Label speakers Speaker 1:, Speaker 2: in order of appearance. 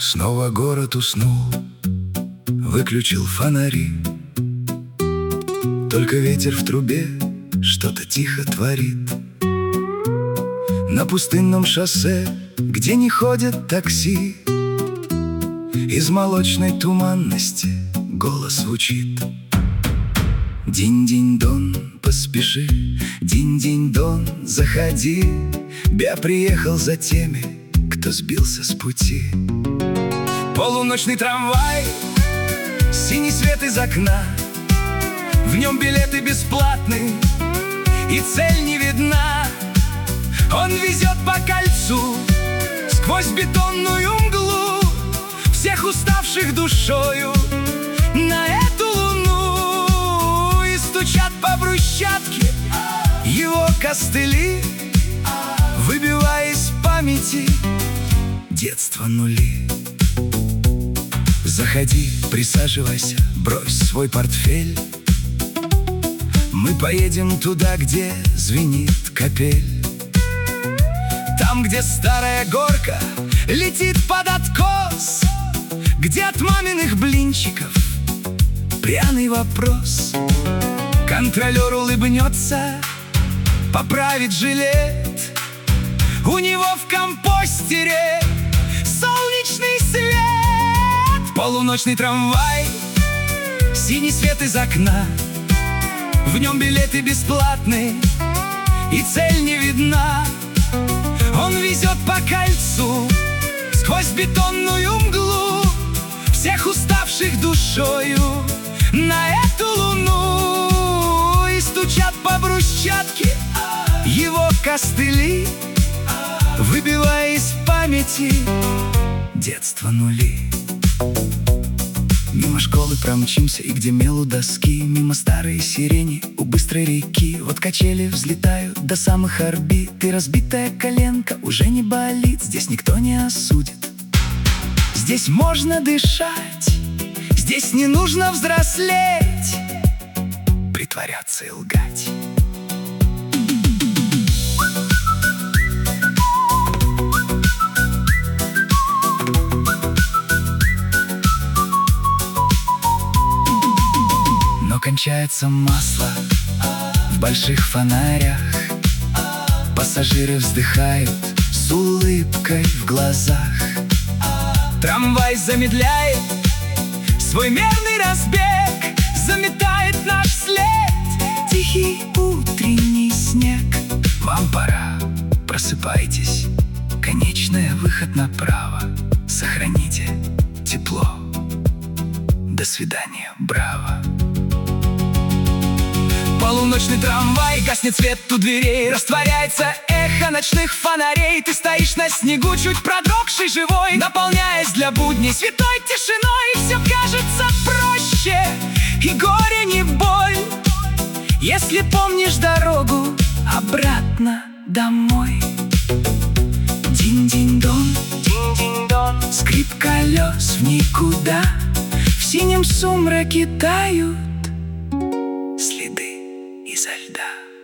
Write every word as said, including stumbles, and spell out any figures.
Speaker 1: Снова город уснул, выключил фонари. Только ветер в трубе что-то тихо творит. На пустынном шоссе, где не ходят такси, из молочной туманности голос звучит: динь-динь-дон, поспеши, динь-динь-дон, заходи. Я приехал за теми, кто сбился с пути. Полуночный трамвай, синий свет из окна, в нем билеты бесплатные, и цель не видна. Он везет по кольцу, сквозь бетонную мглу, всех уставших душою на эту луну. И стучат по брусчатке его костыли, выбивая из памяти детство нули. Заходи, присаживайся, брось свой портфель. Мы поедем туда, где звенит капель. Там, где старая горка летит под откос, где от маминых блинчиков пряный вопрос. Контролер улыбнется, поправит жилет, у него в компостере солнечный свет. Полуночный трамвай, синий свет из окна, в нем билеты бесплатные, и цель не видна. Он везет по кольцу, сквозь бетонную мглу, всех уставших душою на эту луну. И стучат по брусчатке его костыли, выбивая из памяти детство нули. Мимо школы промчимся, и где мел у доски, мимо старой сирени у быстрой реки. Вот качели взлетают до самых орбит, и разбитая коленка уже не болит. Здесь никто не осудит, здесь можно дышать, здесь не нужно взрослеть, притворяться и лгать. Кончается масло в больших фонарях, пассажиры вздыхают с улыбкой в глазах. Трамвай замедляет свой мерный разбег, заметает наш след. Тихий утренний снег. Вам пора, просыпайтесь, конечная, выход направо. Сохраните тепло. До свидания, браво. Полуночный трамвай, гаснет свет у дверей, растворяется эхо ночных фонарей. Ты стоишь на снегу, чуть продрогший, живой, наполняясь для будней святой тишиной. И все кажется проще, и горе не боль, если помнишь дорогу обратно домой. Динь-динь-дон, динь-динь-дон, скрип колес в никуда, в синем сумраке тают следы изо льда.